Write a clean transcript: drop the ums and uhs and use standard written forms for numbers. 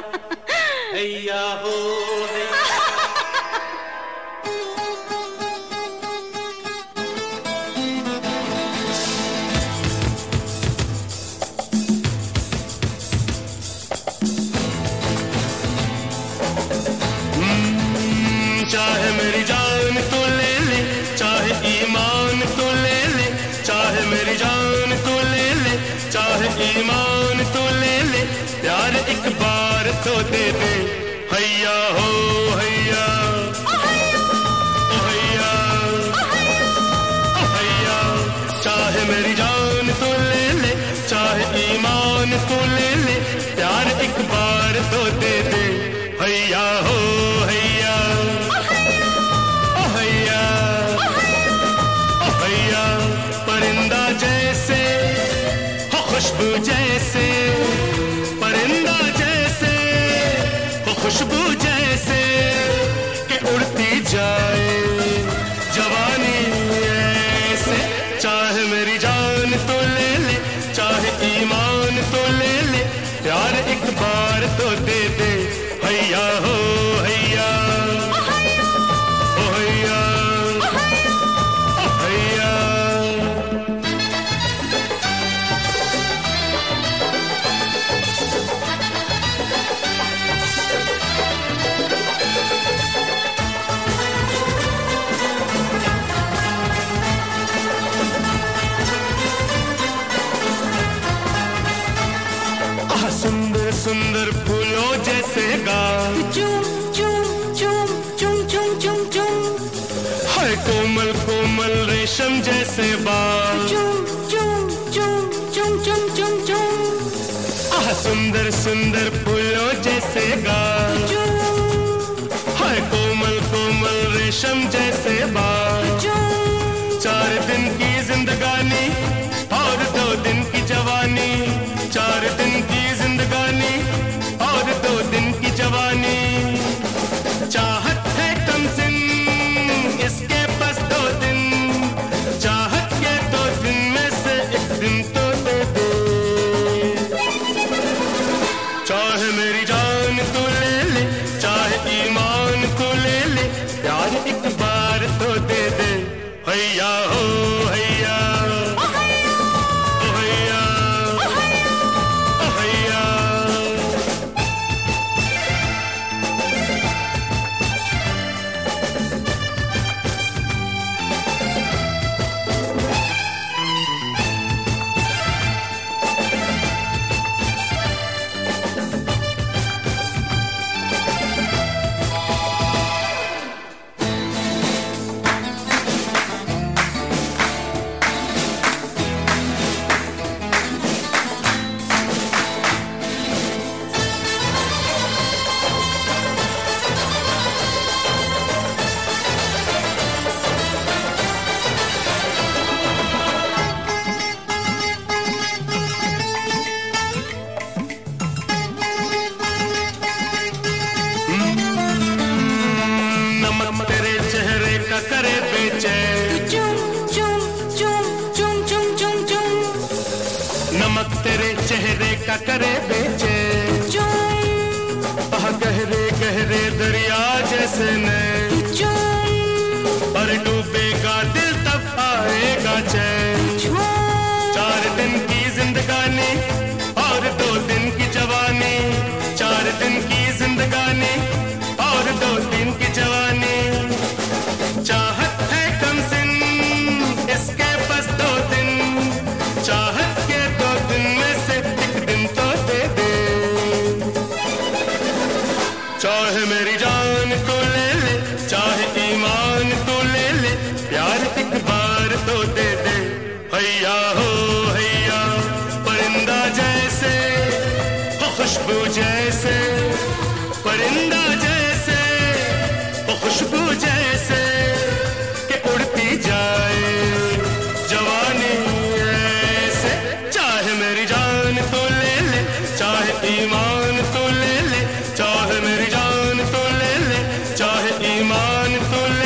हैया हो हैया। चाहे मेरी जान तो ले ले, चाहे ईमान तो ले ले, चाहे मेरी जान तो ले ले, चाहे ईमान तो ले ले, प्यार एक बार तो दे दे। हैया हो हैया, ओ हैया, ओ हैया। चाहे मेरी जान तो ले ले, चाहे ईमान तो ले ले, प्यार एक बार तो दे दे। हैया हो हैया, परिंदा जैसे हो खुशबू जैसे, परिंदा जैसे हो खुशबू जैसे, कि उड़ती जाए जवानी ऐसे। चाहे मेरी जान तो ले ले, चाहे ईमान तो ले ले, प्यार एक बार तो दे दे। हैया हो हैया, ओ हैया, ओ हैया। सुंदर सुंदर फूलों जैसे गाल, चुम चुम चुम चुम चुम चुम चुम, है कोमल कोमल रेशम जैसे बाल, चुम चुम चुम चुम चुम चुम चुम। सुंदर सुंदर फूलों जैसे गाल, है कोमल कोमल रेशम जैसे बाल। 4 दिन की जिंदगानी और 2 दिन की जवानी, 4 दिन की जिंदगानी और 2 दिन की जवानी। चाहत है कम सिन इसके बस 2 दिन, चाहत के 2 दिन में से 1 दिन तो दे दे। चाहे मेरी जान तो ले ले, चाहे ईमान तो ले ले, प्यार एक बार तो दे दे। हैया हो हैया, ओ हैया, ओ हैया। करे बेचैन, चुम चुम चुम चुम चुम चुम चुम, नमक तेरे चेहरे का करे बेचैन। गहरे गहरे दरिया जैसे नैन, और डूबेगा दिल तब आएगा चैन। 4 दिन की जिंदगानी और 2 दिन की जवानी, 4 दिन की जिंदगानी और 2 दिन की जवानी। चाहत है कम सिन इसके बस 2 दिन, चाहत के 2 दिन में से 1 दिन तो दे दे। चाहे मेरी जान तो ले ले, चाहे ईमान तो ले ले, प्यार एक बार तो दे दे। हैया हो हैया, परिंदा जैसे हो खुशबू जैसे, परिंदा जैसे हो खुशबू जैसे, कि उड़ती जाए जवानी ऐसे। चाहे मेरी जान तो ले ले, चाहे ईमान तो ले ले, चाहे मेरी जान तो ले ले, चाहे ईमान तो ले